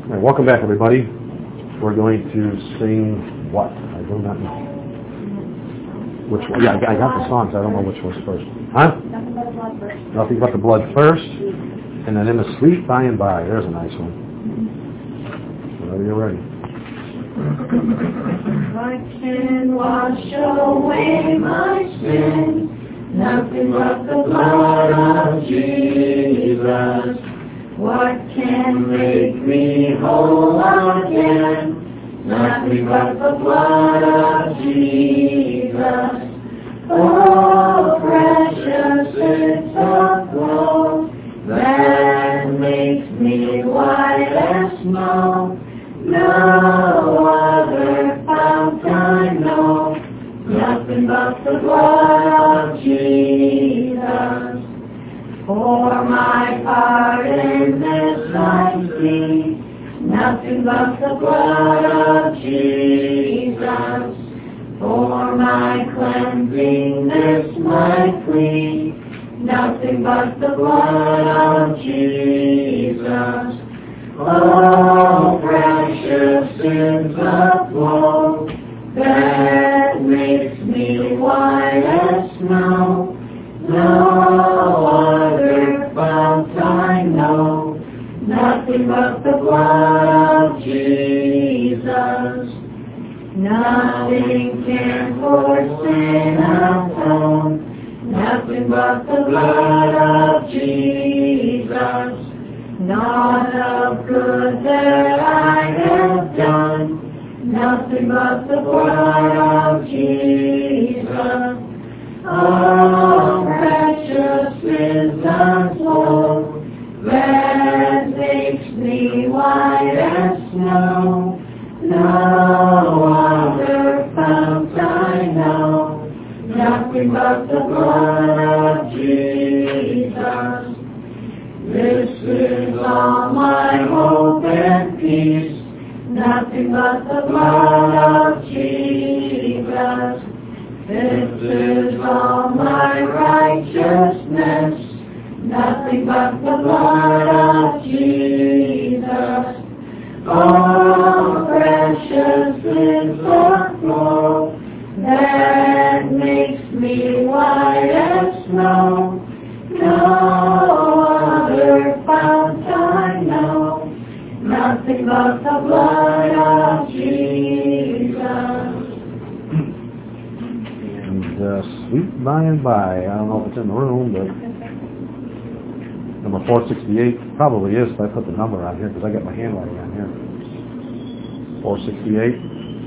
Right, welcome back, everybody. We're going to sing what? I do not know. Which one? Yeah, I got the songs. I don't know which one's first. Huh? Nothing but the blood first. Nothing but the blood first. And then in the sweet by and by. There's a nice one. Whenever you're ready. I can wash away my sin. Nothing but the blood of Jesus. What can make me whole again? Nothing but the blood of Jesus. Oh, precious is the flow that makes me white as snow. No other fount I know. Nothing but the blood of Jesus. For my part in this I see, nothing but the blood of Jesus. For my cleansing this my plea, nothing but the blood of Jesus. Oh, precious is the flow that makes me white as snow. No other fount I know, nothing but the blood of Jesus. Nothing can for sin atone, nothing but the blood of Jesus. Not of good that I have done, nothing but the blood of Jesus. Oh, precious is the flow that makes me white as snow. No other fount I know, nothing but the blood of Jesus. This is all my hope and peace, nothing but the blood of Jesus. This is all my righteousness, nothing but the blood of Jesus. Oh, precious is the flow that makes me white as snow. No other fount I know, nothing but the blood of Jesus. Sweet by and by. I don't know if it's in the room, but number 468 probably is if I put the number on here because I got my handwriting on here. 468.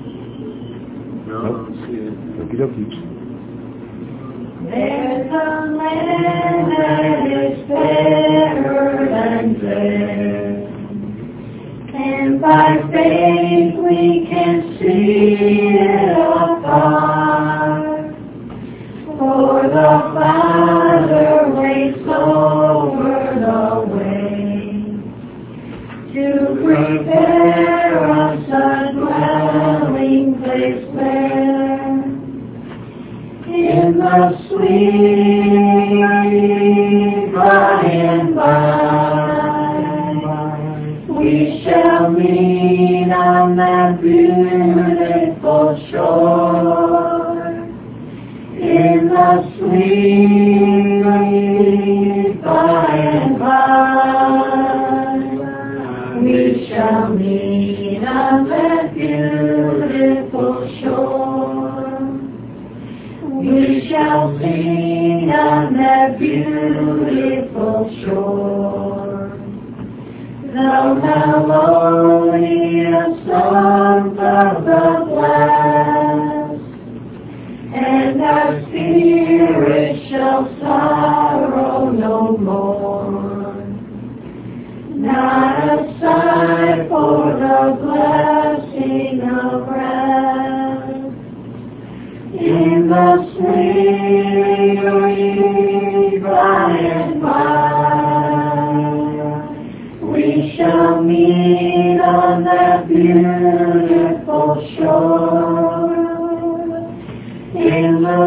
Nope. Okie dokie. There's a land that is fairer than fair, and by faith we can see it afar. For the Father waits over the way to prepare us a dwelling place there. In the sweet by and by, we shall meet on that beautiful shore. In the sweet by and by, we shall meet on that beautiful shore. We shall sing on that beautiful shore the melodious songs of the blessed, and our spirit shall sorrow no more. Not a sigh for the blessing of rest. In the sweet by and by, we shall meet on that beautiful shore. In the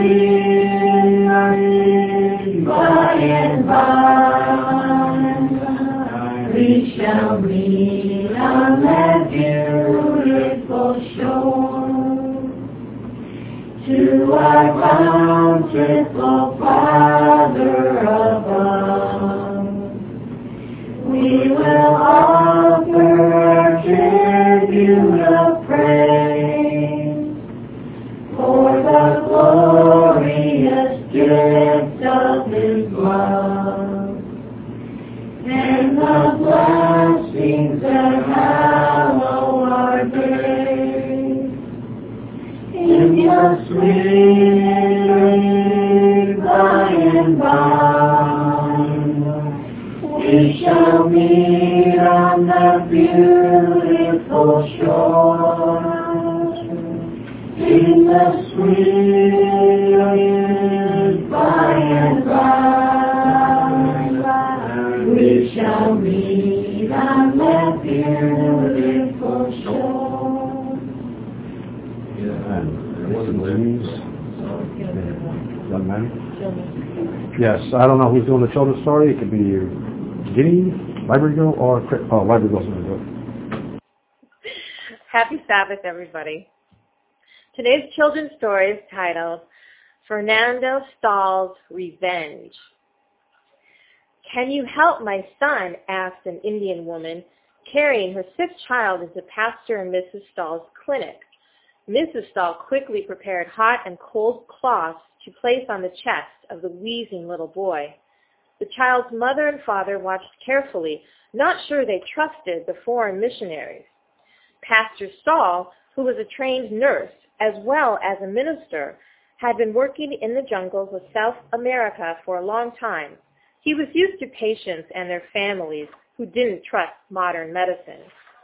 sweet by and by, we shall meet bountiful Father above. We will offer our tribute of praise for the glorious gift of His love and the blessings that hallow our days. In your sweet by and by, we shall meet on the beautiful shore. In the sweet by and by, we shall meet on that beautiful shore. Young man? Yes, I don't know who's doing the children's story. It could be Ginny, Library Girl, or Library Girl's going to do it. Happy Sabbath, everybody. Today's children's story is titled Fernando Stahl's Revenge. Can you help my son? Asked an Indian woman, carrying her sick child into Pastor and Mrs. Stahl's clinic. Mrs. Stahl quickly prepared hot and cold cloths to place on the chest of the wheezing little boy. The child's mother and father watched carefully, not sure they trusted the foreign missionaries. Pastor Stahl, who was a trained nurse as well as a minister, had been working in the jungles of South America for a long time. He was used to patients and their families who didn't trust modern medicine.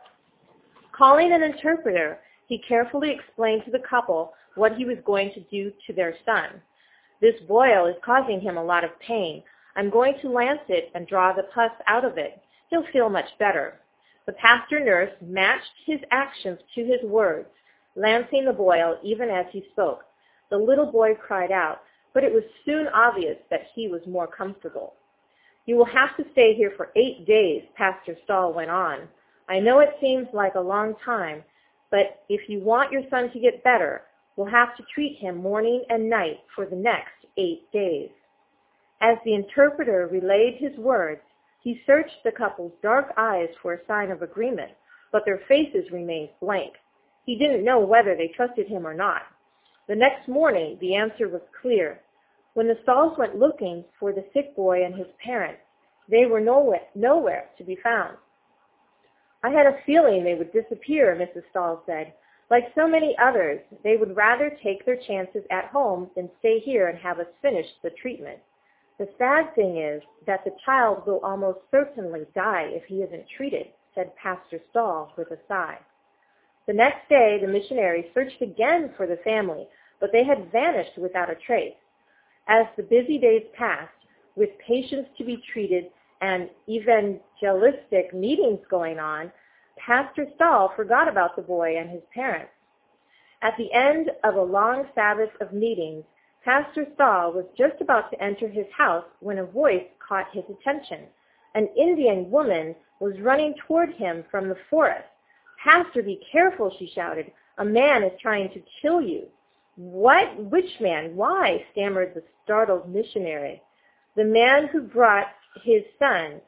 Calling an interpreter, he carefully explained to the couple what he was going to do to their son. This boil is causing him a lot of pain. I'm going to lance it and draw the pus out of it. He'll feel much better. The pastor nurse matched his actions to his words, lancing the boil even as he spoke. The little boy cried out, but it was soon obvious that he was more comfortable. You will have to stay here for 8 days, Pastor Stahl went on. I know it seems like a long time, but if you want your son to get better, we'll have to treat him morning and night for the next 8 days. As the interpreter relayed his words, he searched the couple's dark eyes for a sign of agreement, but their faces remained blank. He didn't know whether they trusted him or not. The next morning, the answer was clear. When the Stahls went looking for the sick boy and his parents, they were nowhere to be found. I had a feeling they would disappear, Mrs. Stahl said. Like so many others, they would rather take their chances at home than stay here and have us finish the treatment. The sad thing is that the child will almost certainly die if he isn't treated, said Pastor Stahl with a sigh. The next day, the missionaries searched again for the family, but they had vanished without a trace. As the busy days passed, with patients to be treated and evangelistic meetings going on, Pastor Stahl forgot about the boy and his parents. At the end of a long Sabbath of meetings, Pastor Stahl was just about to enter his house when a voice caught his attention. An Indian woman was running toward him from the forest. Pastor, be careful, she shouted. A man is trying to kill you. What? Which man? Why? Stammered the startled missionary. The man who brought his son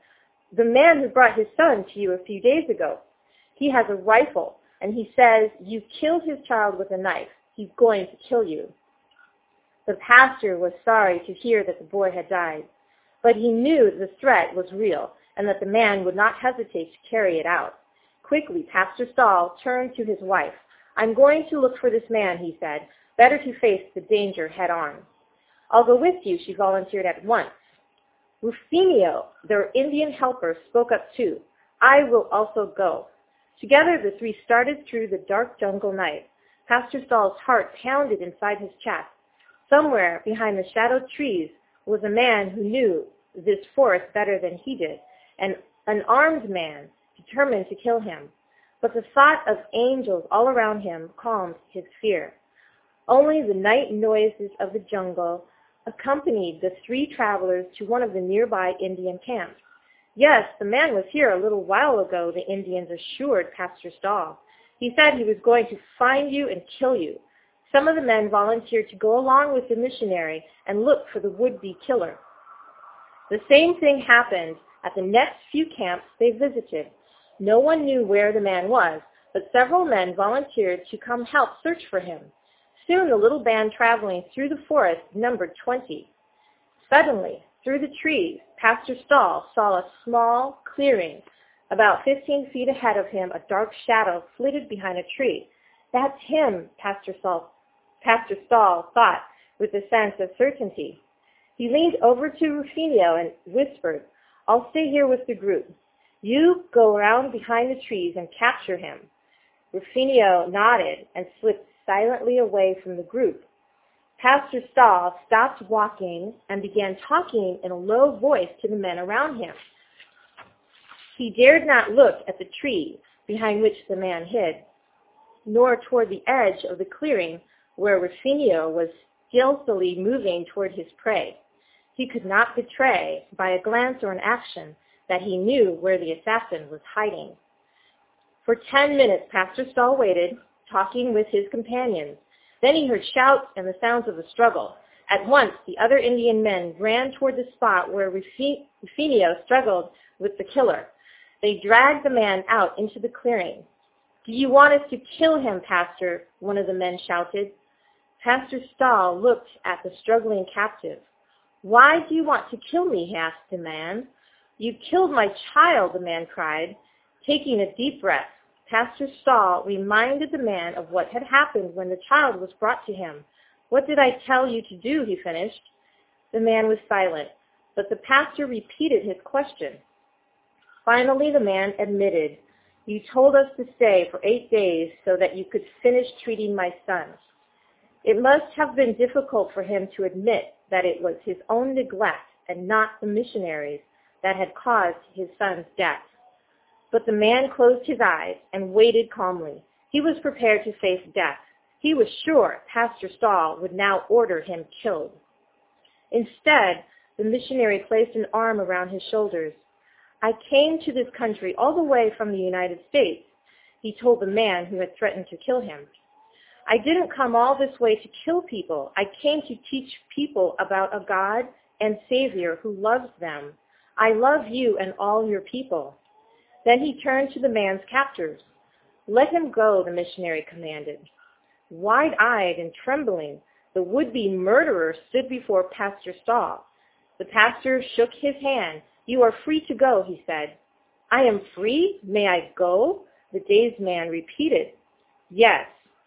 to you a few days ago. He has a rifle, and he says you killed his child with a knife. He's going to kill you. The pastor was sorry to hear that the boy had died, but he knew the threat was real and that the man would not hesitate to carry it out. Quickly, Pastor Stahl turned to his wife. I'm going to look for this man, he said. Better to face the danger head on. I'll go with you, she volunteered at once. Rufinio, their Indian helper, spoke up too. I will also go. Together, the three started through the dark jungle night. Pastor Stahl's heart pounded inside his chest. Somewhere behind the shadowed trees was a man who knew this forest better than he did, and an armed man determined to kill him. But the thought of angels all around him calmed his fear. Only the night noises of the jungle accompanied the three travelers to one of the nearby Indian camps. Yes, the man was here a little while ago, the Indians assured Pastor Stahl. He said he was going to find you and kill you. Some of the men volunteered to go along with the missionary and look for the would-be killer. The same thing happened at the next few camps they visited. No one knew where the man was, but several men volunteered to come help search for him. Soon the little band traveling through the forest numbered 20. Suddenly, through the trees, Pastor Stahl saw a small clearing. About 15 feet ahead of him, a dark shadow flitted behind a tree. That's him, Pastor Stahl thought with a sense of certainty. He leaned over to Rufinio and whispered, "I'll stay here with the group. You go around behind the trees and capture him." Rufinio nodded and slipped silently away from the group. Pastor Stahl stopped walking and began talking in a low voice to the men around him. He dared not look at the tree behind which the man hid, nor toward the edge of the clearing where Rufinio was stealthily moving toward his prey. He could not betray, by a glance or an action, that he knew where the assassin was hiding. For 10 minutes, Pastor Stahl waited, talking with his companions. Then he heard shouts and the sounds of a struggle. At once, the other Indian men ran toward the spot where Rufinio struggled with the killer. They dragged the man out into the clearing. "Do you want us to kill him, Pastor?" one of the men shouted. Pastor Stahl looked at the struggling captive. "Why do you want to kill me?" he asked the man. "You killed my child," the man cried. Taking a deep breath, Pastor Stahl reminded the man of what had happened when the child was brought to him. "What did I tell you to do?" he finished. The man was silent, but the pastor repeated his question. Finally, the man admitted, "You told us to stay for 8 days so that you could finish treating my son." It must have been difficult for him to admit that it was his own neglect and not the missionaries that had caused his son's death. But the man closed his eyes and waited calmly. He was prepared to face death. He was sure Pastor Stahl would now order him killed. Instead, the missionary placed an arm around his shoulders. "I came to this country all the way from the United States," he told the man who had threatened to kill him. "I didn't come all this way to kill people. I came to teach people about a God and Savior who loves them. I love you and all your people." Then he turned to the man's captors. "Let him go," the missionary commanded. Wide-eyed and trembling, the would-be murderer stood before Pastor Stahl. The pastor shook his hand. "You are free to go," he said. "I am free? May I go?" the dazed man repeated. "Yes."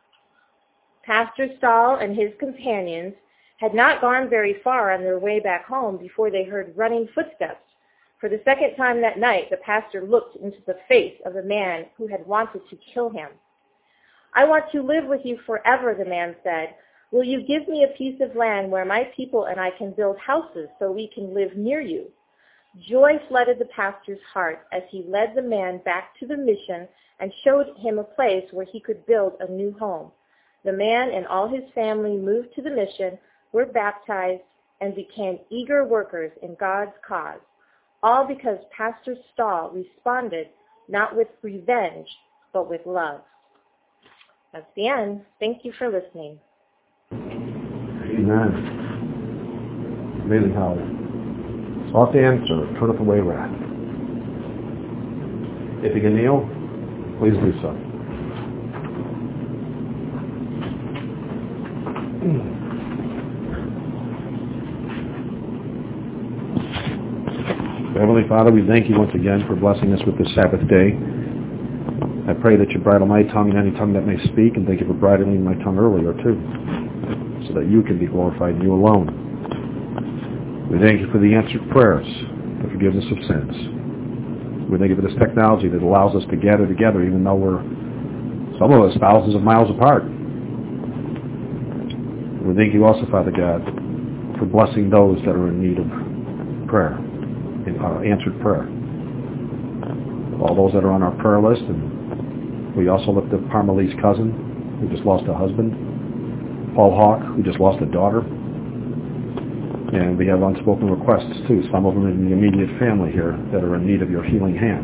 Pastor Stahl and his companions had not gone very far on their way back home before they heard running footsteps. For the second time that night, the pastor looked into the face of the man who had wanted to kill him. "I want to live with you forever," the man said. "Will you give me a piece of land where my people and I can build houses so we can live near you?" Joy flooded the pastor's heart as he led the man back to the mission and showed him a place where he could build a new home. The man and all his family moved to the mission, were baptized, and became eager workers in God's cause, all because Pastor Stahl responded not with revenge, but with love. That's the end. Thank you for listening. Amen. Amazing how sought the answer, turneth away wrath. If you can kneel, please do so. Heavenly Father, we thank you once again for blessing us with this Sabbath day. I pray that you bridle my tongue and any tongue that may speak, and thank you for bridling my tongue earlier too, so that you can be glorified and you alone. We thank you for the answered prayers, the forgiveness of sins. We thank you for this technology that allows us to gather together even though we're, some of us, thousands of miles apart. We thank you also, Father God, for blessing those that are in need of prayer, answered prayer. All those that are on our prayer list, and we also lift up Parmalee's cousin, who just lost a husband, Paul Hawk, who just lost a daughter, and we have unspoken requests too, some of them in the immediate family here that are in need of your healing hand.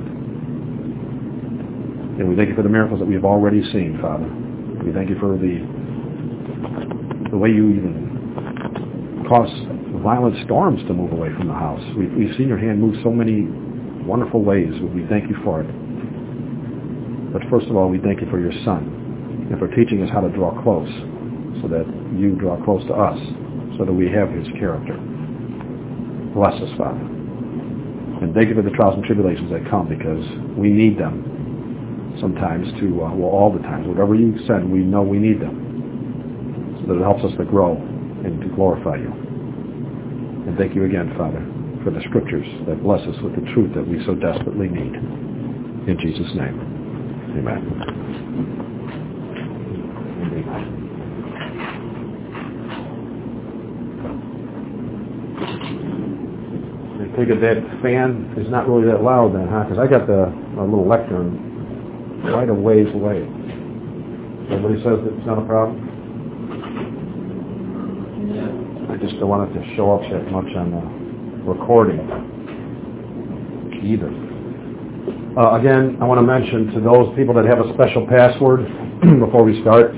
And we thank you for the miracles that we have already seen, Father. We thank you for the The way you even cause violent storms to move away from the house. We've seen your hand move so many wonderful ways. We thank you for it. But first of all, we thank you for your Son and for teaching us how to draw close so that you draw close to us so that we have his character. Bless us, Father. And thank you for the trials and tribulations that come because we need them sometimes all the times. Whatever you said, we know we need them so that it helps us to grow and to glorify you. And thank you again, Father, for the scriptures that bless us with the truth that we so desperately need. In Jesus' name, amen. I take it that fan is not really that loud then, huh? Because I got a little lectern quite a ways away. Everybody says that it's not a problem? I just don't want it to show up that much on the recording either. Again, I want to mention to those people that have a special password before we start,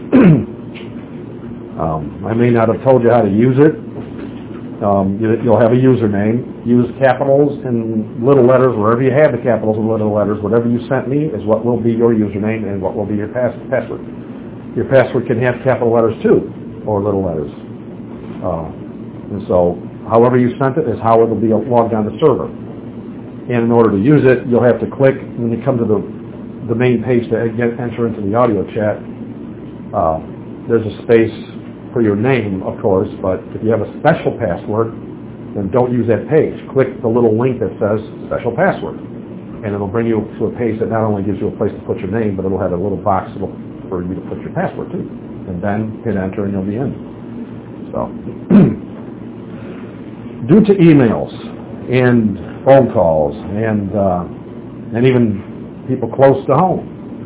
I may not have told you how to use it. You'll have a username. Use capitals and little letters, wherever you have the capitals and little letters. Whatever you sent me is what will be your username and what will be your password. Your password can have capital letters too, or little letters. And so, however you sent it is how it will be logged on the server. And in order to use it, you'll have to click, when you come to the main page to enter into the audio chat, there's a space for your name, of course, but if you have a special password, then don't use that page. Click the little link that says special password. And it'll bring you to a page that not only gives you a place to put your name, but it'll have a little box for you to put your password too. And then hit enter and you'll be in. So, due to emails and phone calls and even people close to home,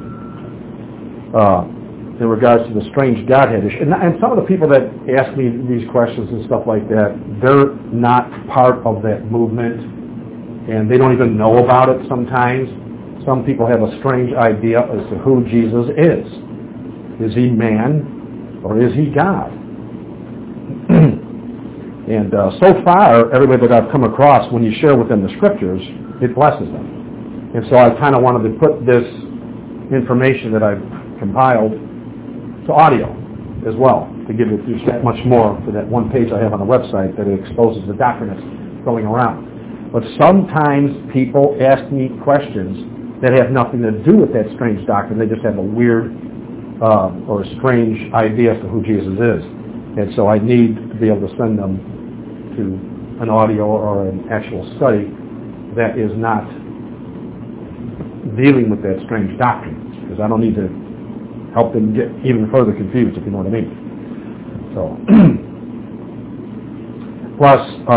in regards to the strange Godhead issue. And some of the people that ask me these questions and stuff like that, they're not part of that movement, and they don't even know about it sometimes. Some people have a strange idea as to who Jesus is. Is he man, or is he God? And so far, everybody that I've come across, when you share with them the scriptures, it blesses them. And so I kind of wanted to put this information that I've compiled to audio as well, to give it just that much more for that one page I have on the website that it exposes the doctrine that's going around. But sometimes people ask me questions that have nothing to do with that strange doctrine. They just have a weird or a strange idea as to who Jesus is. And so I need to be able to send them to an audio or an actual study that is not dealing with that strange doctrine, because I don't need to help them get even further confused, if you know what I mean. So, plus,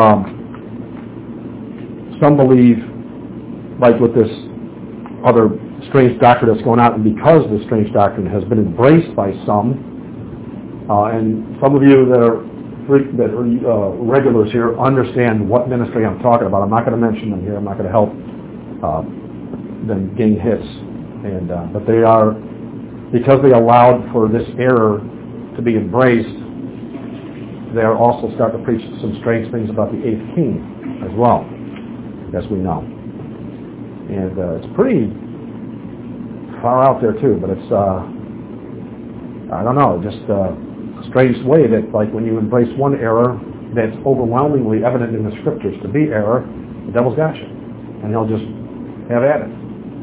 some believe, like with this other strange doctrine that's going on, and because the strange doctrine has been embraced by some, and some of you that are regulars here understand what ministry I'm talking about. I'm not going to mention them here. I'm not going to help them gain hits, but they are, because they allowed for this error to be embraced, they are also starting to preach some strange things about the eighth king as well, as we know. And it's pretty far out there too, but it's, I don't know, just a strange way that, like, when you embrace one error that's overwhelmingly evident in the scriptures to be error, the devil's got you, and he'll just have at it.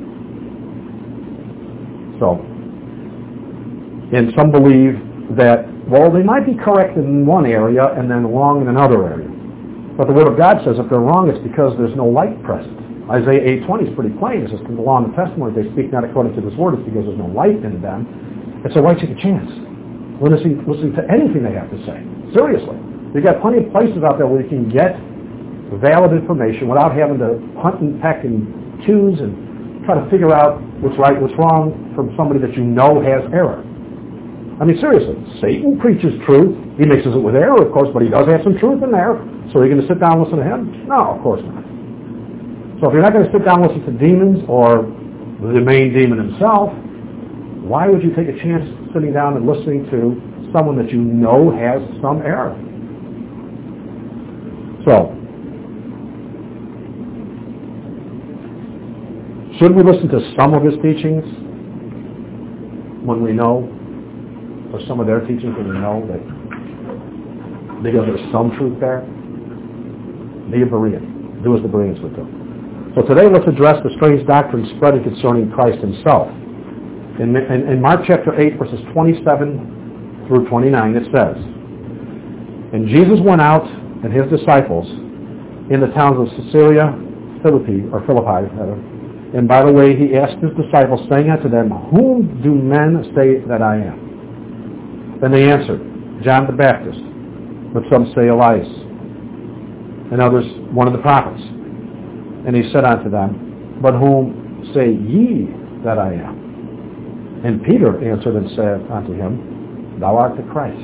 So, and some believe that, well, they might be correct in one area and then wrong in another area. But the Word of God says if they're wrong, it's because there's no light present. Isaiah 8:20 is pretty plain. It says, in the law and the testimony, they speak not according to this word, it's because there's no light in them. And so why take a chance? Listening to anything they have to say. Seriously. You've got plenty of places out there where you can get valid information without having to hunt and peck and choose and try to figure out what's right, what's wrong from somebody that you know has error. I mean, seriously, Satan preaches truth. He mixes it with error, of course, but he does have some truth in there. So are you going to sit down and listen to him? No, of course not. So if you're not going to sit down and listen to demons or the main demon himself, Why would you take a chance sitting down and listening to someone that you know has some error? So, should we listen to some of his teachings when we know, or some of their teachings when we know that because there's some truth there? Be a Berean. Do as the Bereans would do. So today let's address the strange doctrine spreading concerning Christ himself. In Mark chapter 8, verses 27 through 29, it says, "And Jesus went out and his disciples in the towns of Caesarea Philippi, and by the way he asked his disciples, saying unto them, Whom do men say that I am? Then they answered, John the Baptist, but some say Elias, and others one of the prophets. And he said unto them, But whom say ye that I am? And Peter answered and said unto him, Thou art the Christ.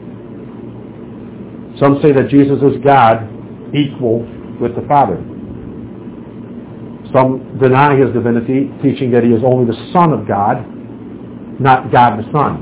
Some say that Jesus is God, equal with the Father. Some deny his divinity, teaching that he is only the Son of God, not God the Son.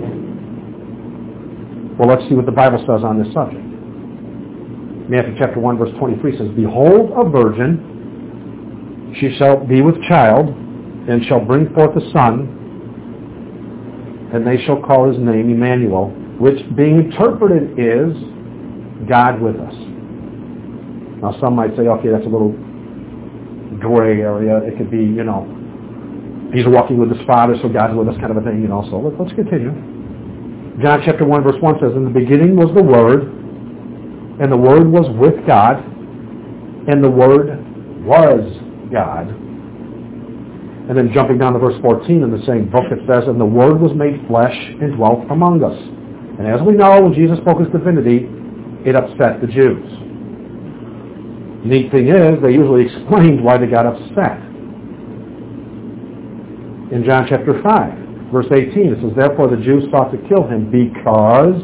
Well, let's see what the Bible says on this subject. Matthew chapter 1, verse 23 says, Behold, a virgin, she shall be with child, and shall bring forth a son, and they shall call his name Emmanuel, which being interpreted is God with us. Now some might say, okay, that's a little gray area. It could be, he's walking with his Father, so God's with us kind of a thing, So let's continue. John chapter 1, verse 1 says, In the beginning was the Word, and the Word was with God, and the Word was God. And then jumping down to verse 14 in the same book, it says, And the Word was made flesh and dwelt among us. And as we know, when Jesus spoke his divinity, it upset the Jews. Neat thing is, they usually explained why they got upset. In John chapter 5, verse 18, it says, Therefore the Jews sought to kill him because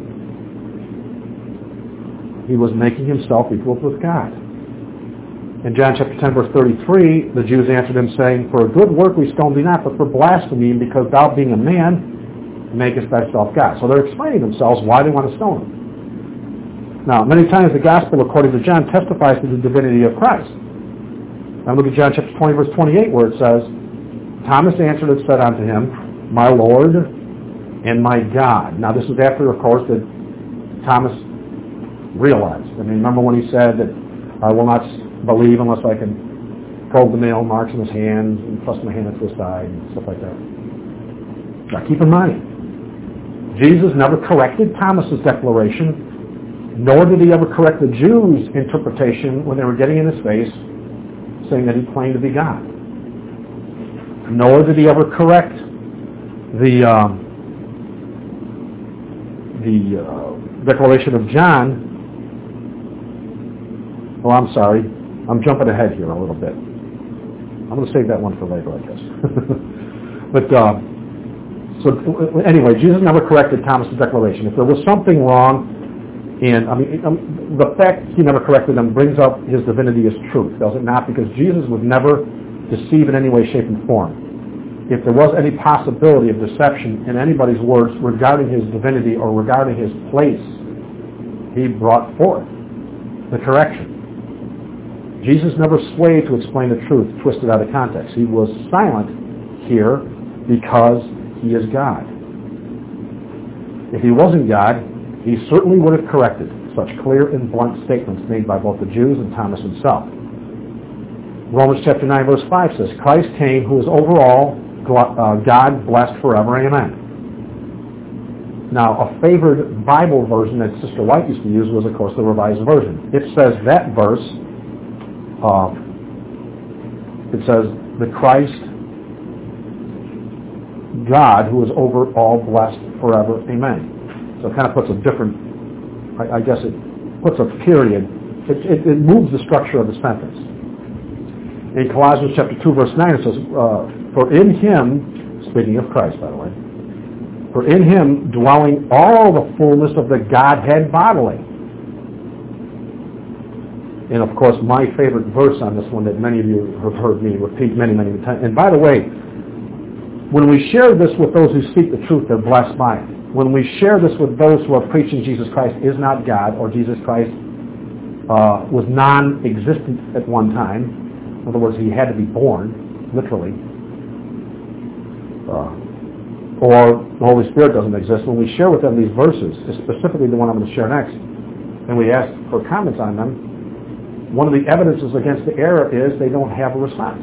he was making himself equal with God. In John chapter 10, verse 33, the Jews answered him, saying, For a good work we stone thee not, but for blasphemy, because thou being a man, makest thyself God. So they're explaining themselves why they want to stone him. Now, many times the gospel, according to John, testifies to the divinity of Christ. Now look at John chapter 20, verse 28, where it says, Thomas answered and said unto him, My Lord and my God. Now this is after, of course, that Thomas realized. Remember when he said that I will not believe unless I can probe the nail marks in his hands and thrust my hand into his side and stuff like that. Now keep in mind, Jesus never corrected Thomas's declaration, nor did he ever correct the Jews' interpretation when they were getting in his face, saying that he claimed to be God. Nor did he ever correct the declaration of John. Oh, I'm sorry. I'm jumping ahead here a little bit. I'm going to save that one for later, I guess. But, so anyway, Jesus never corrected Thomas' declaration. If there was something wrong, and the fact he never corrected them brings up his divinity as truth, does it not? Because Jesus would never deceive in any way, shape, and form. If there was any possibility of deception in anybody's words regarding his divinity or regarding his place, he brought forth the correction. Jesus never swayed to explain the truth, twisted out of context. He was silent here because he is God. If he wasn't God, he certainly would have corrected such clear and blunt statements made by both the Jews and Thomas himself. Romans chapter 9, verse 5 says, Christ came, who is over all, God blessed forever. Amen. Now, a favored Bible version that Sister White used to use was, of course, the Revised Version. It says that verse, it says, the Christ, God, who is over all, blessed forever. Amen. So it kind of puts a different, I guess it puts a period. It moves the structure of the sentence. In Colossians chapter 2, verse 9, it says, For in him, speaking of Christ, by the way, for in him dwelling all the fullness of the Godhead bodily. And of course, my favorite verse on this one that many of you have heard me repeat many, many times. And by the way, When we share this with those who speak the truth, they're blessed by it. When we share this with those who are preaching Jesus Christ is not God, or Jesus Christ was non-existent at one time. In other words, he had to be born, literally. Or the Holy Spirit doesn't exist. When we share with them these verses, specifically the one I'm going to share next, and we ask for comments on them, one of the evidences against the error is they don't have a response.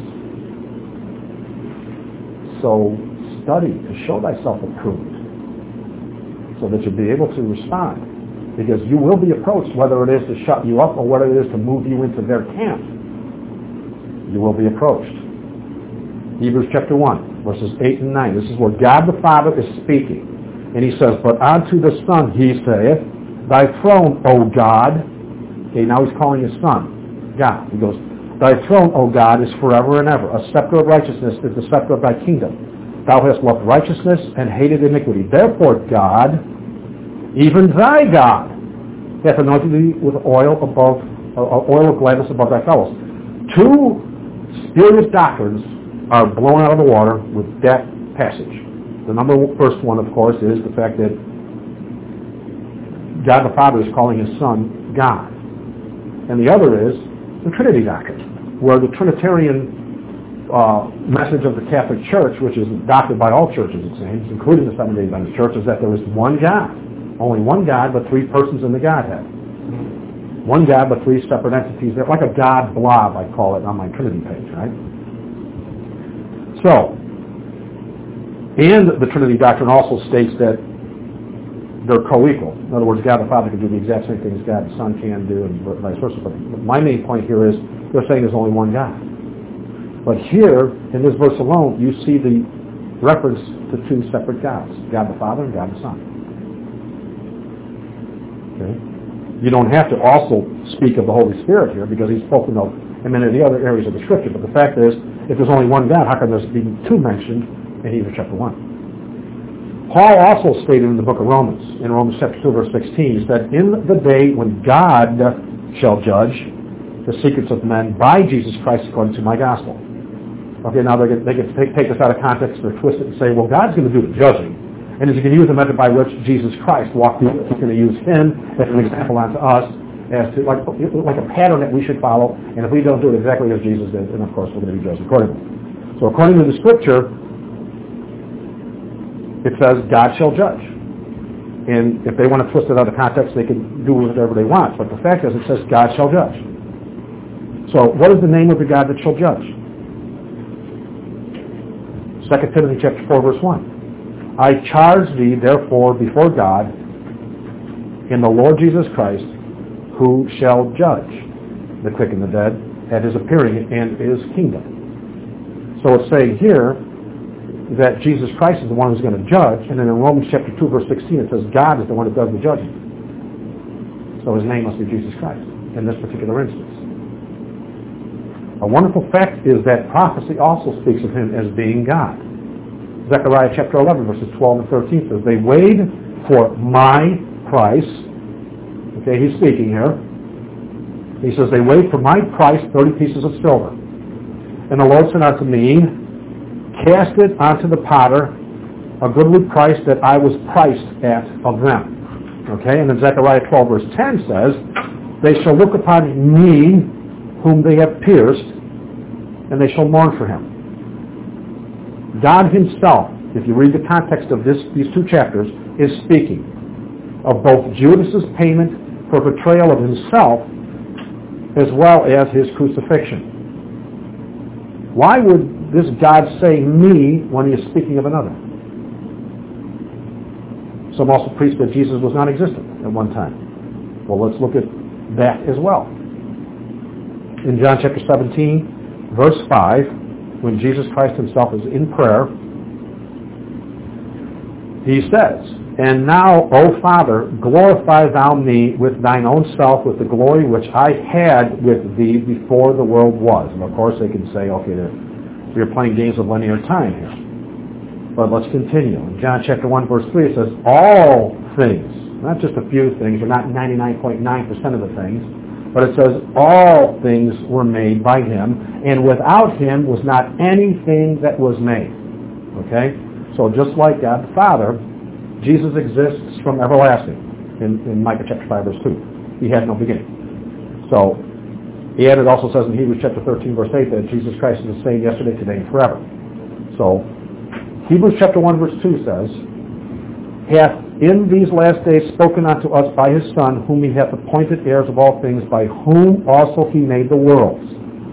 So study to show thyself approved, so that you'll be able to respond. Because you will be approached, whether it is to shut you up or whether it is to move you into their camp. You will be approached. Hebrews chapter 1, verses 8 and 9. This is where God the Father is speaking. And he says, but unto the Son he saith, thy throne, O God. Okay, now he's calling his Son God. He goes, thy throne, O God, is forever and ever. A scepter of righteousness is the scepter of thy kingdom. Thou hast loved righteousness and hated iniquity. Therefore, God, even thy God, hath anointed thee with oil of gladness above thy fellows. Two spurious doctrines are blown out of the water with that passage. The first one, of course, is the fact that God the Father is calling his Son God. And the other is the Trinity doctrine, where the Trinitarian message of the Catholic Church, which is adopted by all churches, it seems, including the Seventh-day Adventist Church, is that there is one God. Only one God, but three persons in the Godhead. One God, but three separate entities. They're like a God blob, I call it, on my Trinity page, right? So, and the Trinity doctrine also states that they're co-equal. In other words, God the Father can do the exact same things God the Son can do, and vice versa. But my main point here is they're saying there's only one God. But here, in this verse alone, you see the reference to two separate gods, God the Father and God the Son. Okay? You don't have to also speak of the Holy Spirit here, because he's spoken of in many of the other areas of the Scripture. But the fact is, if there's only one God, how can there be two mentioned in Hebrews chapter 1? Paul also stated in the book of Romans, in Romans chapter 2, verse 16, he said, in the day when God shall judge the secrets of men by Jesus Christ according to my gospel. Okay, now they can take this out of context or twist it and say, well, God's going to do the judging. And as you can use the method by which Jesus Christ walked through, he's going to use him as an example unto us, as to like a pattern that we should follow. And if we don't do it exactly as Jesus did, then of course we're going to be judged accordingly. So according to the Scripture, it says God shall judge. And if they want to twist it out of context, they can do whatever they want. But the fact is, it says God shall judge. So what is the name of the God that shall judge? 2 Timothy chapter 4, verse 1. I charge thee, therefore, before God, in the Lord Jesus Christ, who shall judge the quick and the dead at his appearing and his kingdom. So it's saying here that Jesus Christ is the one who's going to judge, and then in Romans chapter 2, verse 16, it says God is the one that does the judging. So his name must be Jesus Christ in this particular instance. A wonderful fact is that prophecy also speaks of him as being God. Zechariah chapter 11, verses 12 and 13 says, they weighed for my price. Okay, he's speaking here. He says, they weighed for my price 30 pieces of silver. And the Lord said unto me, cast it unto the potter, a goodly price that I was priced at of them. Okay, and then Zechariah 12, verse 10 says, they shall look upon me, whom they have pierced, and they shall mourn for him. God himself, if you read the context of these two chapters, is speaking of both Judas's payment for betrayal of himself as well as his crucifixion. Why would this God say me when he is speaking of another? Some also preach that Jesus was non-existent at one time. Well, let's look at that as well. In John chapter 17, verse 5, when Jesus Christ himself is in prayer, he says, and now, O Father, glorify thou me with thine own self, with the glory which I had with thee before the world was. And of course they can say, okay, you're playing games of linear time here. But let's continue. In John chapter 1, verse 3, it says, all things, not just a few things, or not 99.9% of the things, but it says, all things were made by him, and without him was not anything that was made. Okay? So just like God the Father, Jesus exists from everlasting in Micah chapter 5, verse 2. He had no beginning. So, and it also says in Hebrews chapter 13, verse 8, that Jesus Christ is the same yesterday, today, and forever. So, Hebrews chapter 1, verse 2 says, hath in these last days spoken unto us by his Son, whom he hath appointed heirs of all things, by whom also he made the worlds.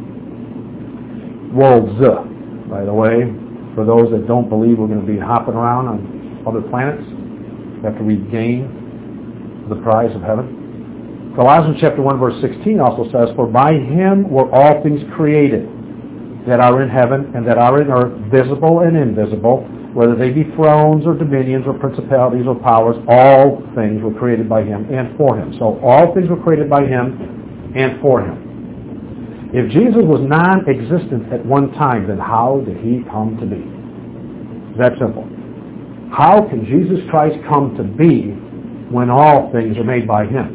Worlds, by the way, for those that don't believe we're going to be hopping around on other planets after we gain the prize of heaven. Colossians chapter 1, verse 16 also says, for by him were all things created, that are in heaven and that are in earth, visible and invisible, whether they be thrones or dominions or principalities or powers, all things were created by him and for him. So all things were created by him and for him. If Jesus was non-existent at one time, then how did he come to be? It's that simple. How can Jesus Christ come to be when all things are made by him?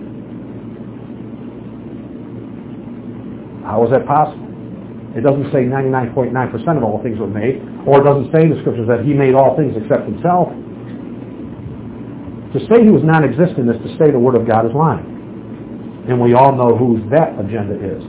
How is that possible? It doesn't say 99.9% of all things were made, or it doesn't say in the scriptures that he made all things except himself. To say he was non-existent is to say the word of God is lying. And we all know whose that agenda is.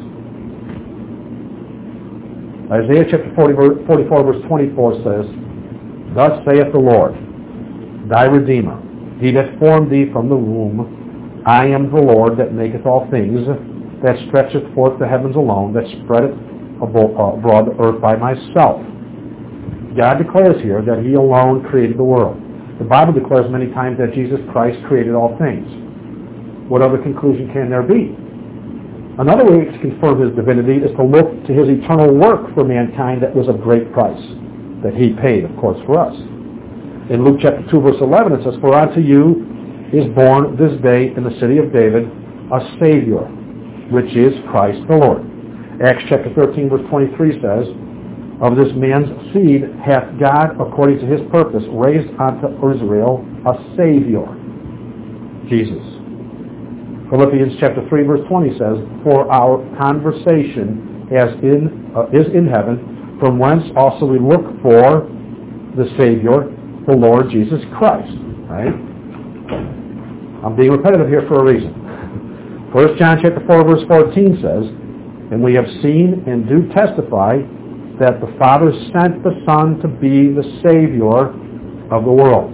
Isaiah chapter 44, verse 24 says, thus saith the Lord, thy Redeemer, he that formed thee from the womb, I am the Lord that maketh all things, that stretcheth forth the heavens alone, that spreadeth abroad the earth by myself. God declares here that he alone created the world. The Bible declares many times that Jesus Christ created all things. What other conclusion can there be? Another way to confirm his divinity is to look to his eternal work for mankind that was of great price, that he paid, of course, for us. In Luke chapter 2, verse 11, it says, for unto you is born this day in the city of David a Savior, which is Christ the Lord. Acts chapter 13, verse 23 says, of this man's seed hath God, according to his purpose, raised unto Israel a Savior, Jesus. Philippians chapter 3, verse 20 says, for our conversation is in heaven, from whence also we look for the Savior, the Lord Jesus Christ. Right? I'm being repetitive here for a reason. 1 John chapter 4, verse 14 says, and we have seen and do testify that the Father sent the Son to be the Savior of the world.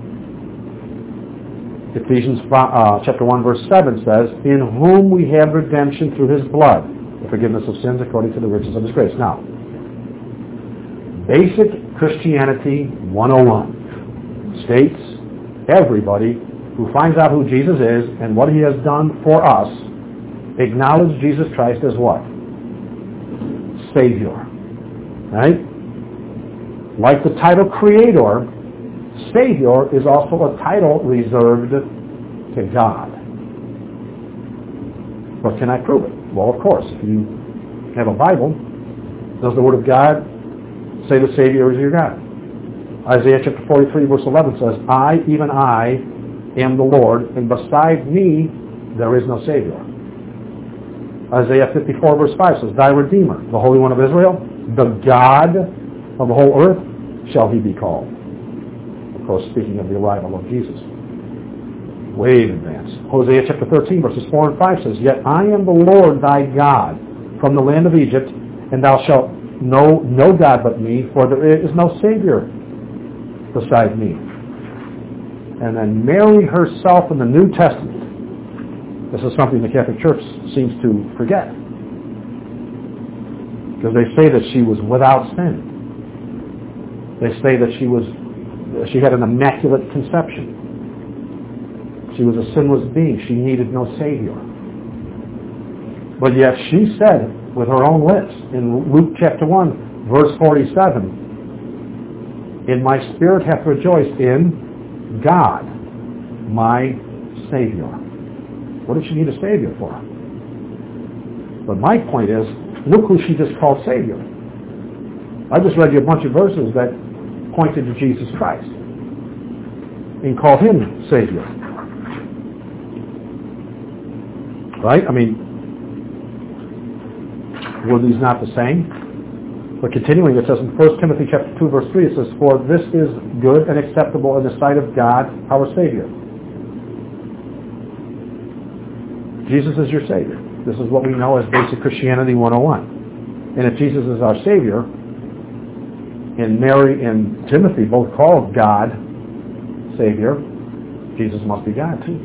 Ephesians chapter 1, verse 7 says, in whom we have redemption through his blood, the forgiveness of sins according to the riches of his grace. Now, basic Christianity 101 states everybody who finds out who Jesus is and what he has done for us, acknowledge Jesus Christ as what? Savior. Right? Like the title Creator, Savior is also a title reserved to God. But can I prove it? Well, of course. If you have a Bible, does the Word of God say the Savior is your God? Isaiah chapter 43, verse 11 says, I, even I, am the Lord, and beside me there is no Savior. Isaiah 54, verse 5 says, thy Redeemer, the Holy One of Israel, the God of the whole earth, shall he be called. Of course, speaking of the arrival of Jesus. Way in advance. Hosea chapter 13, verses 4 and 5 says, yet I am the Lord thy God from the land of Egypt, and thou shalt know no God but me, for there is no Savior beside me. And then Mary herself in the New Testament, this is something the Catholic Church seems to forget, because they say that she was without sin. They say that she had an immaculate conception. She was a sinless being. She needed no Savior. But yet she said with her own lips in Luke chapter 1, verse 47, in my spirit hath rejoiced in God, my Savior. What did she need a Savior for? But my point is, look who she just called Savior. I just read you a bunch of verses that pointed to Jesus Christ and called him Savior. Right? I mean, were these not the same? But continuing, it says in 1 Timothy chapter 2, verse 3, it says, "For this is good and acceptable in the sight of God, our Savior." Jesus is your Savior. This is what we know as basic Christianity 101. And if Jesus is our Savior, and Mary and Timothy both call God Savior, Jesus must be God too.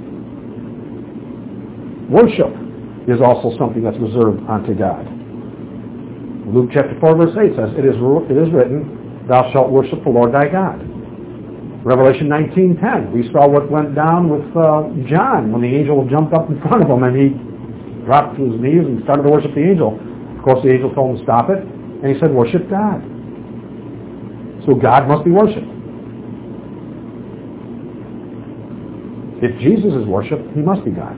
Worship is also something that's reserved unto God. Luke chapter 4 verse 8 says, it is written, "Thou shalt worship the Lord thy God." Revelation 19:10, we saw what went down with John when the angel jumped up in front of him and he dropped to his knees and started to worship the angel. Of course, the angel told him to stop it, and he said, "Worship God." So God must be worshipped. If Jesus is worshipped, he must be God.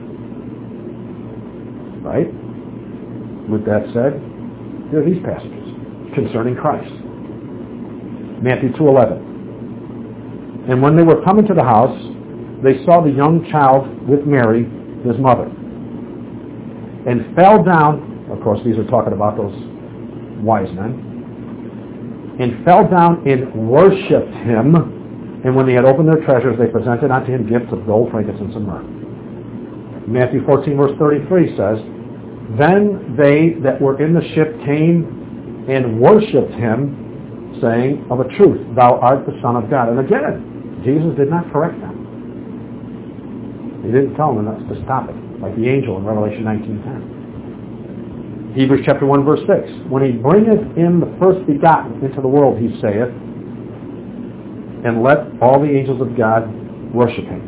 Right? With that said, here are these passages concerning Christ. Matthew 2:11. "And when they were come into the house, they saw the young child with Mary, his mother, and fell down," of course these are talking about those wise men, "and fell down and worshipped him. And when they had opened their treasures, they presented unto him gifts of gold, frankincense, and myrrh." Matthew 14 verse 33 says, "Then they that were in the ship came and worshipped him, saying, Of a truth, thou art the Son of God." And again, Jesus did not correct them. He didn't tell them to stop it, like the angel in Revelation 19:10. Hebrews chapter 1 verse 6, "When he bringeth in the first begotten into the world, he saith, and let all the angels of God worship him."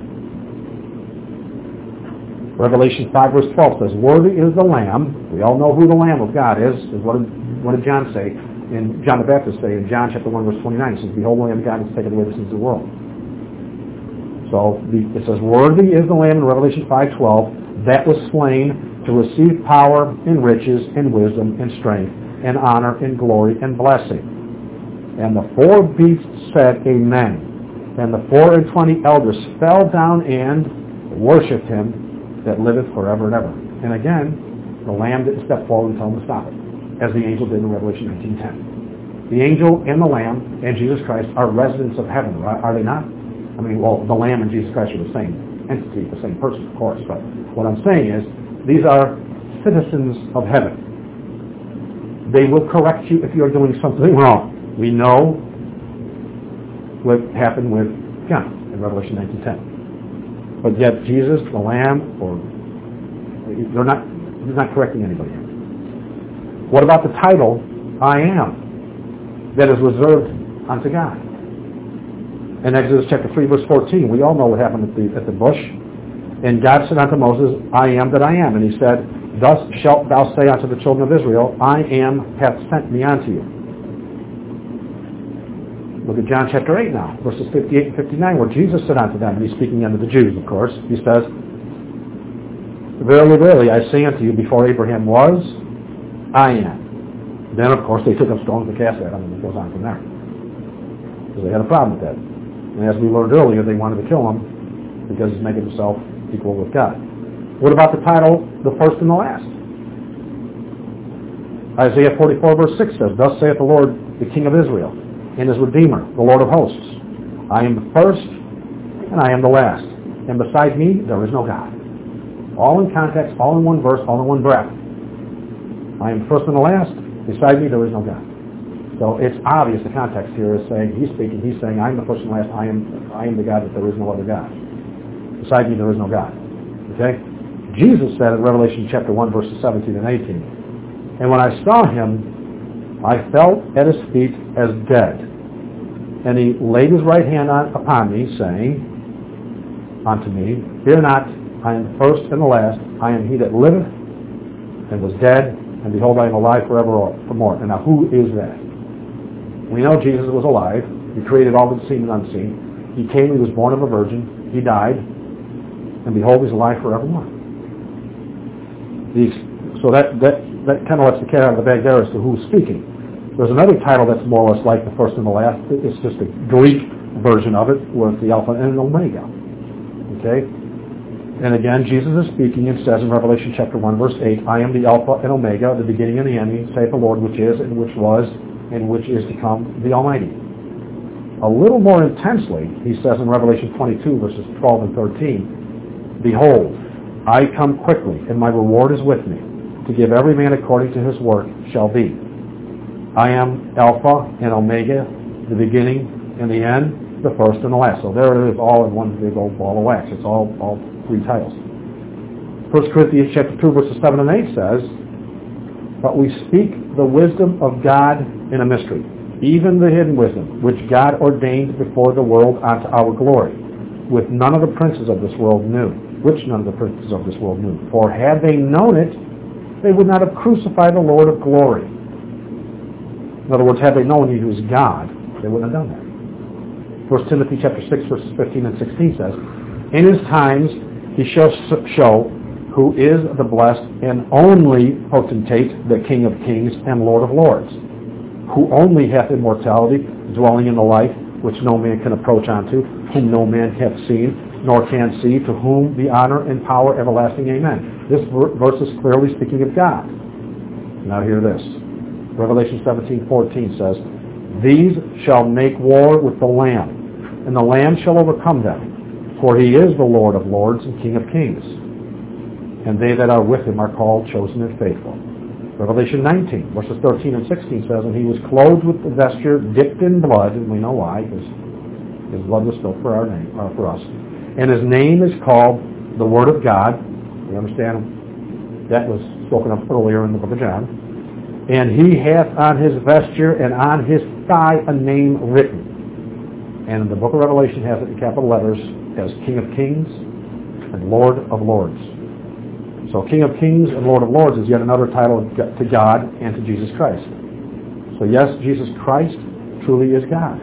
Revelation 5 verse 12 says, "Worthy is the Lamb." We all know who the Lamb of God is. What did John say? And John the Baptist say in John chapter 1 verse 29, it says, "Behold the Lamb of God has taken away the sins of the world." So it says, "Worthy is the Lamb" in Revelation 5:12, "that was slain to receive power and riches and wisdom and strength and honor and glory and blessing." And the four beasts said, "Amen." And the 24 elders fell down and worshipped him that liveth forever and ever. And again, the Lamb didn't step forward and tell him to stop it, as the angel did in Revelation 19:10. The angel and the Lamb and Jesus Christ are residents of heaven, right? Are they not? I mean, well, the Lamb and Jesus Christ are the same entity, the same person, of course. But what I'm saying is, these are citizens of heaven. They will correct you if you're doing something wrong. We know what happened with John in Revelation 19:10. But yet Jesus, the Lamb, he's not correcting anybody. What about the title, "I am," that is reserved unto God? In Exodus chapter 3 verse 14, we all know what happened at the bush. "And God said unto Moses, I am that I am. And he said, Thus shalt thou say unto the children of Israel, I am hath sent me unto you." Look at John chapter 8 now, verses 58 and 59, where Jesus said unto them, and he's speaking unto the Jews, of course, he says, "Verily, verily, I say unto you, before Abraham was, I am." Then, of course, they took up stones to cast at him, and it goes on from there. Because they had a problem with that. And as we learned earlier, they wanted to kill him because he's making himself equal with God. What about the title, "the first and the last"? Isaiah 44 verse 6 says, "Thus saith the Lord, the King of Israel, and his Redeemer, the Lord of hosts. I am the first, and I am the last. And beside me, there is no God." All in context, all in one verse, all in one breath. I am the first and the last. Beside me, there is no God. So it's obvious the context here is saying, he's saying, "I am the first and last. I am the God, that there is no other God. Beside me, there is no God." Okay? Jesus said in Revelation chapter 1, verses 17 and 18, "And when I saw him, I fell at his feet as dead. And he laid his right hand upon me, saying unto me, Fear not, I am the first and the last. I am he that liveth and was dead, and behold, I am alive forevermore." And now who is that? We know Jesus was alive. He created all the seen and unseen. He came, he was born of a virgin. He died, and behold, he's alive forevermore. So that kind of lets the cat out of the bag there as to who's speaking. There's another title that's more or less like the first and the last. It's just a Greek version of it, where it's the Alpha and Omega. Okay? And again, Jesus is speaking and says in Revelation chapter 1, verse 8, I am the Alpha and Omega, the beginning and the ending, saith the Lord, which is, and which was, and which is to come, the Almighty. A little more intensely, he says in Revelation 22, verses 12 and 13, Behold, I come quickly, and my reward is with me, to give every man according to his work shall be. I am Alpha and Omega, the beginning and the end, the first and the last. So there it is, all in one big old ball of wax. It's all three titles. 1 Corinthians chapter 2, verses 7 and 8 says, But we speak the wisdom of God in a mystery, even the hidden wisdom, which God ordained before the world unto our glory, which none of the princes of this world knew. For had they known it, they would not have crucified the Lord of glory. In other words, had they known he was God, they wouldn't have done that. 1 Timothy chapter 6, verses 15 and 16 says, In his times he shall show who is the blessed and only potentate, the King of kings and Lord of lords, who only hath immortality, dwelling in the light, which no man can approach unto, whom no man hath seen, nor can see, to whom be honor and power everlasting. Amen. This verse is clearly speaking of God. Now hear this. Revelation 17:14 says, These shall make war with the Lamb, and the Lamb shall overcome them, for he is the Lord of lords and King of kings. And they that are with him are called, chosen, and faithful. Revelation 19, verses 13 and 16 says, And he was clothed with the vesture dipped in blood, and we know why, because his blood was spilled for us. And his name is called the Word of God. We understand that was spoken of earlier in the book of John. And he hath on his vesture and on his thigh a name written. And the book of Revelation has it in capital letters as King of Kings and Lord of Lords. So King of Kings and Lord of Lords is yet another title to God and to Jesus Christ. So yes, Jesus Christ truly is God.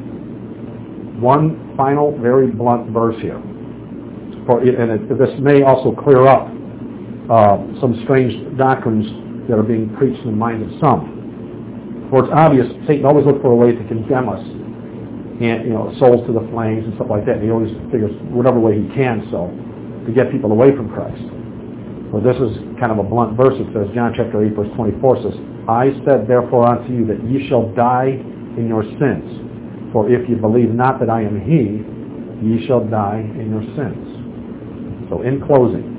One final, very blunt verse here. This may also clear up some strange doctrines that are being preached in the minds of some. For it's obvious, Satan always looks for a way to condemn us, and souls to the flames and stuff like that. And he always figures whatever way he can to get people away from Christ. Well, this is kind of a blunt verse. It says, John chapter 8, verse 24 says, I said therefore unto you that ye shall die in your sins. For if ye believe not that I am he, ye shall die in your sins. So in closing,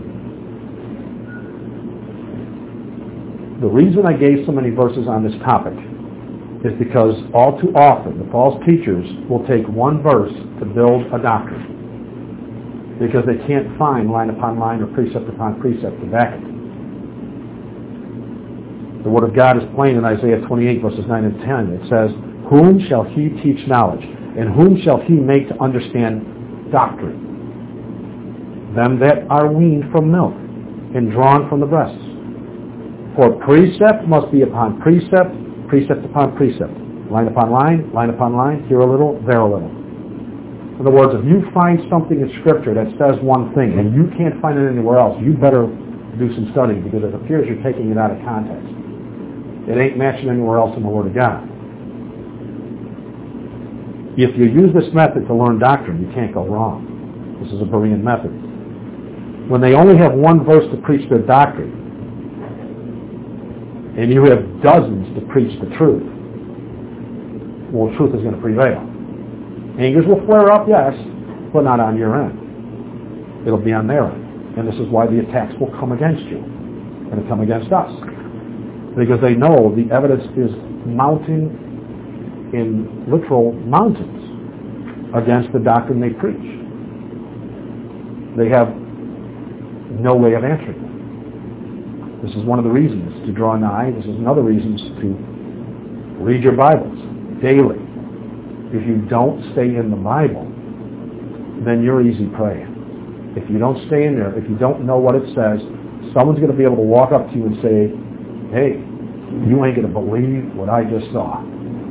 the reason I gave so many verses on this topic is because all too often the false teachers will take one verse to build a doctrine because they can't find line upon line or precept upon precept to back it. The Word of God is plain in Isaiah 28, verses 9 and 10. It says, Whom shall he teach knowledge? And whom shall he make to understand doctrine? Them that are weaned from milk and drawn from the breasts. For precept must be upon precept, precept upon precept. Line upon line, here a little, there a little. In other words, if you find something in Scripture that says one thing and you can't find it anywhere else, you better do some studying because it appears you're taking it out of context. It ain't matching anywhere else in the Word of God. If you use this method to learn doctrine, you can't go wrong. This is a Berean method. When they only have one verse to preach their doctrine, and you have dozens to preach the truth, well, truth is going to prevail. Angers will flare up, yes, but not on your end. It'll be on their end. And this is why the attacks will come against you and come against us. Because they know the evidence is mounting in literal mountains against the doctrine they preach. They have no way of answering them. This is one of the reasons to draw nigh. This is another reason to read your Bibles daily. If you don't stay in the Bible, then you're easy prey. If you don't stay in there, if you don't know what it says, someone's going to be able to walk up to you and say, hey, you ain't going to believe what I just saw.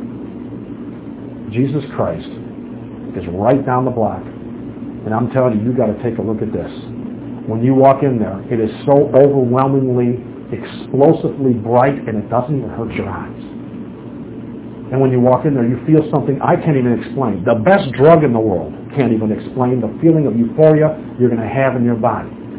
Jesus Christ is right down the block. And I'm telling you, you've got to take a look at this. When you walk in there, it is so overwhelmingly, explosively bright, and it doesn't even hurt your eyes. And when you walk in there, you feel something I can't even explain. The best drug in the world can't even explain the feeling of euphoria you're going to have in your body.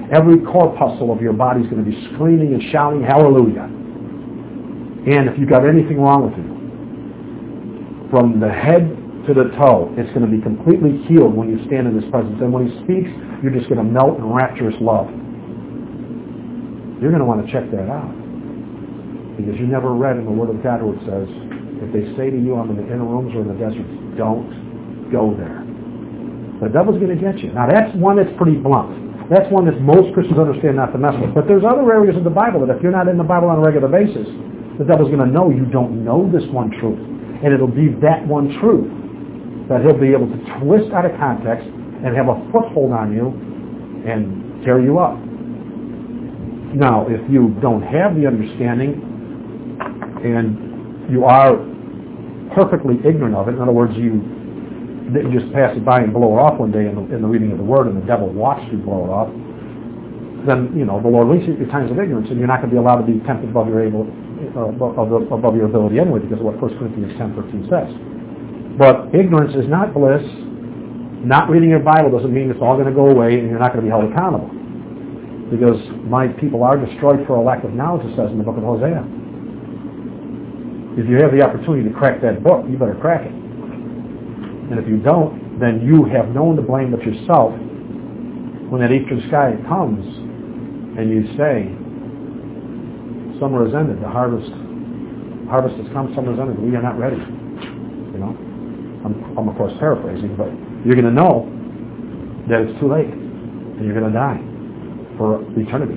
every corpuscle of your body is going to be screaming and shouting hallelujah. And if you've got anything wrong with you, from the head to the toe, it's going to be completely healed when you stand in His presence. And when He speaks, you're just going to melt in rapturous love. You're going to want to check that out. Because you never read in the Word of God where it says, if they say to you, I'm in the inner rooms or in the deserts, don't go there. The devil's going to get you. Now that's one that's pretty blunt. That's one that most Christians understand not to mess with. But there's other areas of the Bible that if you're not in the Bible on a regular basis, the devil's going to know you don't know this one truth. And it'll be that one truth that he'll be able to twist out of context and have a foothold on you and tear you up. Now, if you don't have the understanding and you are perfectly ignorant of it, in other words, you didn't just pass it by and blow it off one day in the reading of the Word and the devil watched you blow it off, then, the Lord links you at your times of ignorance and you're not going to be allowed to be tempted above your ability anyway because of what 1 Corinthians 10:13 says. But ignorance is not bliss. Not reading your Bible doesn't mean it's all going to go away and you're not going to be held accountable. Because my people are destroyed for a lack of knowledge, it says in the book of Hosea. If you have the opportunity to crack that book, you better crack it. And if you don't, then you have no one to blame but yourself when that eastern sky comes and you say, summer is ended, the harvest has come, summer is ended, we are not ready. I'm of course paraphrasing, but you're going to know that it's too late and you're going to die for eternity.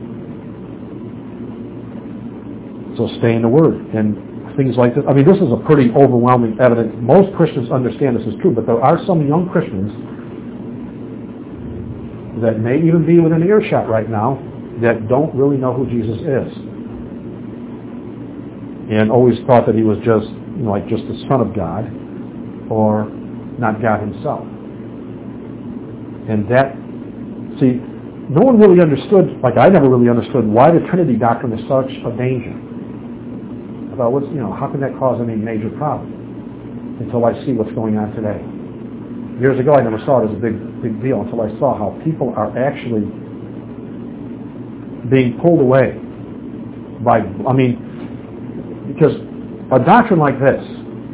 So stay in the Word and things like this. I mean, this is a pretty overwhelming evidence. Most Christians understand this is true, but there are some young Christians that may even be within earshot right now that don't really know who Jesus is and always thought that He was just, just the Son of God or not God Himself. And that, see, no one really understood, like I never really understood, why the Trinity doctrine is such a danger. I thought, how can that cause any major problem? Until I see what's going on today. Years ago, I never saw it as a big deal until I saw how people are actually being pulled away by, because a doctrine like this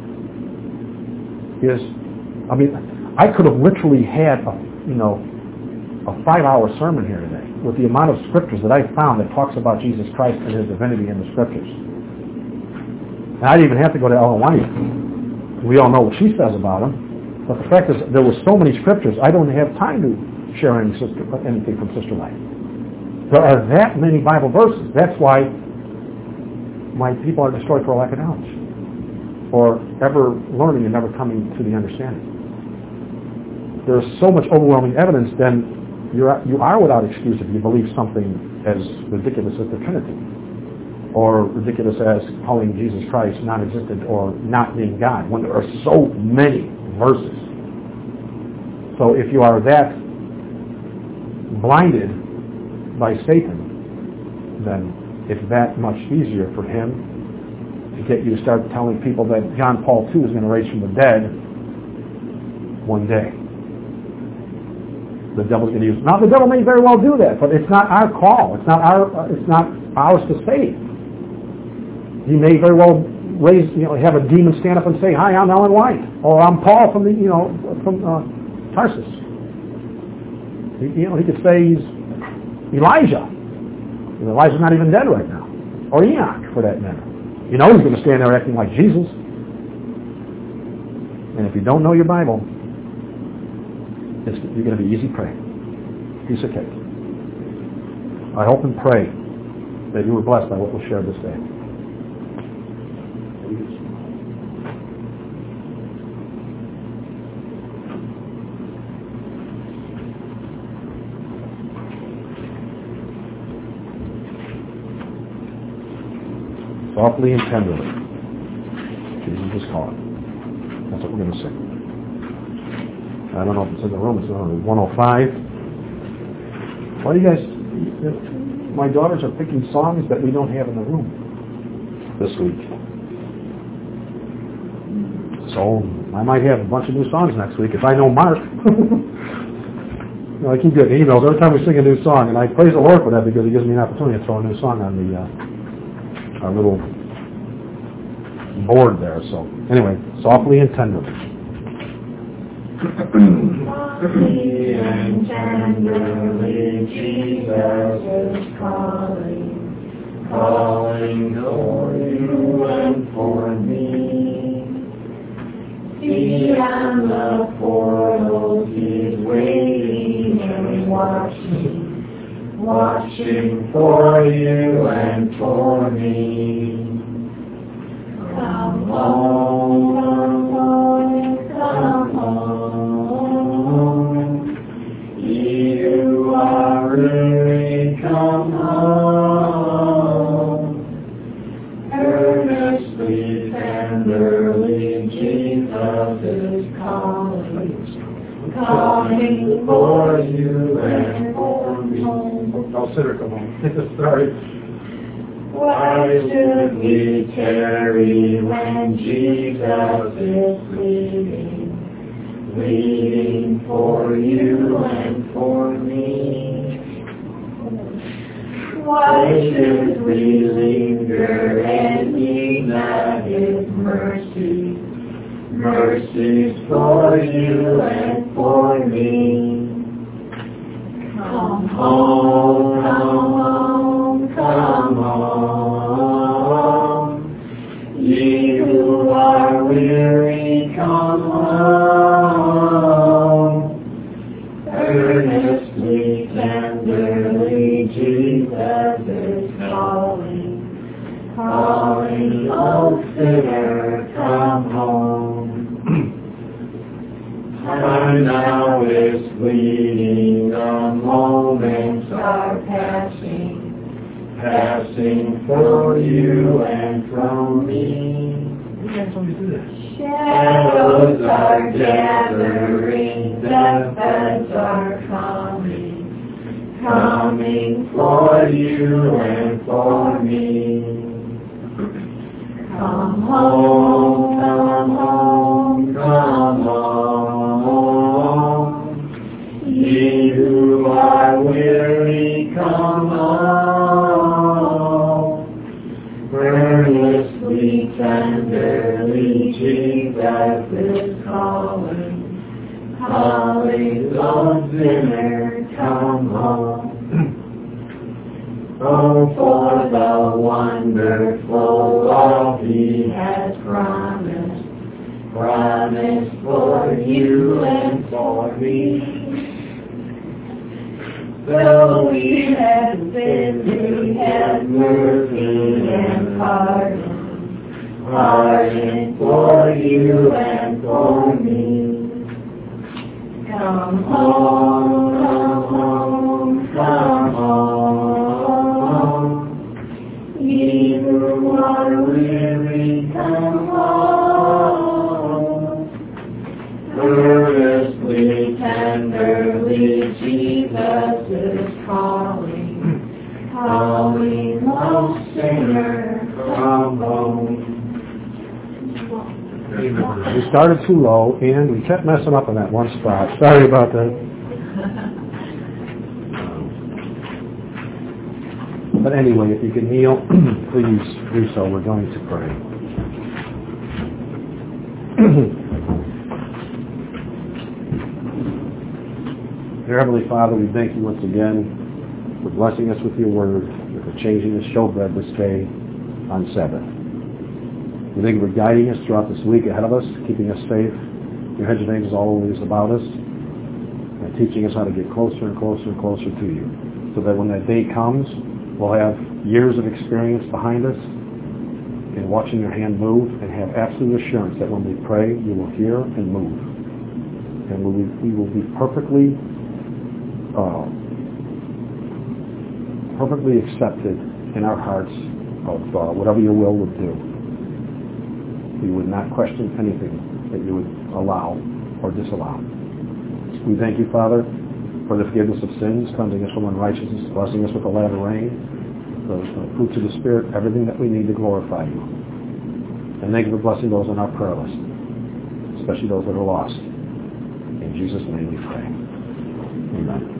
is, I could have literally had a 5-hour sermon here today with the amount of scriptures that I found that talks about Jesus Christ and His divinity in the scriptures. And I didn't even have to go to Ellen White. We all know what she says about Him. But the fact is, there were so many scriptures, I don't have time to share anything from Sister White. There are that many Bible verses. That's why my people are destroyed for a lack of knowledge, or ever learning and never coming to the understanding. There's so much overwhelming evidence, then you are without excuse if you believe something as ridiculous as the Trinity, or ridiculous as calling Jesus Christ non-existent or not being God, when there are so many verses. So if you are that blinded by Satan, then it's that much easier for him to get you to start telling people that John Paul II is going to raise from the dead one day. The devil's going to use. Now the devil may very well do that, but it's not our call. It's not ours to save. He may very well have a demon stand up and say, "Hi, I'm Ellen White," or "I'm Paul from Tarsus." He could say he's Elijah. Elijah's not even dead right now, or Enoch for that matter. He's going to stand there acting like Jesus. And if you don't know your Bible, you're going to be easy prey. Piece of cake. I hope and pray that you were blessed by what was shared this day. Softly and tenderly. Jesus is calling. That's what we're going to sing. I don't know if it's in the room. It's on 105. Why do you guys... My daughters are picking songs that we don't have in the room this week. So I might have a bunch of new songs next week if I know Mark. I keep getting emails every time we sing a new song, and I praise the Lord for that because He gives me an opportunity to throw a new song on the our little board there. So anyway, softly and tenderly. Softly and tenderly, Jesus is calling, calling for you and for me. See on the portals, He's waiting and watching, watching for you and for me. Come home, come home, come home. You are weary, come home. Earnestly, tenderly, Jesus is calling, calling for you and for me. I'll sit her, come home. Sorry. Why should we tarry when Jesus is leading, leading for you and for me? Why should we linger and need not His mercy, mercies for you and for me? Come home, come home, come home. Ye who are weary, come home. Earnestly, tenderly, Jesus is calling, calling, oh sinner, come home. Time now is fleeting, the moments are passing, passing for you and from me. Shadows are gathering, deathbeds are coming, coming for you and for me. Come home, come home, come home. Ye who are weary, come home. Earnestly, tenderly, Jesus is calling, calling, oh sinner, come home. Oh, for the wonderful all He has promised, promised for you and for me. Though we have sinned, He has mercy and pardon, pardon for you and for me. Come home, come home, come home. Ye who are weary, come home. Earnestly, tenderly, Jesus is calling, calling, oh sinner, come home. We started too low, and we kept messing up in that one spot. Sorry about that. But anyway, if you can kneel, please do so. We're going to pray. Dear Heavenly Father, we thank you once again for blessing us with your word, and for changing the showbread this day on Sabbath. We thank you for guiding us throughout this week ahead of us, keeping us safe. Your hedge of angels always about us, and teaching us how to get closer and closer and closer to you, so that when that day comes, we'll have years of experience behind us in watching your hand move, and have absolute assurance that when we pray, you will hear and move. And we will be perfectly accepted in our hearts of whatever your will would do. We would not question anything that you would allow or disallow. We thank you, Father, for the forgiveness of sins, cleansing us from unrighteousness, blessing us with the latter rain, the fruits of the Spirit, everything that we need to glorify you. And thank you for blessing those on our prayer list, especially those that are lost. In Jesus' name we pray. Amen.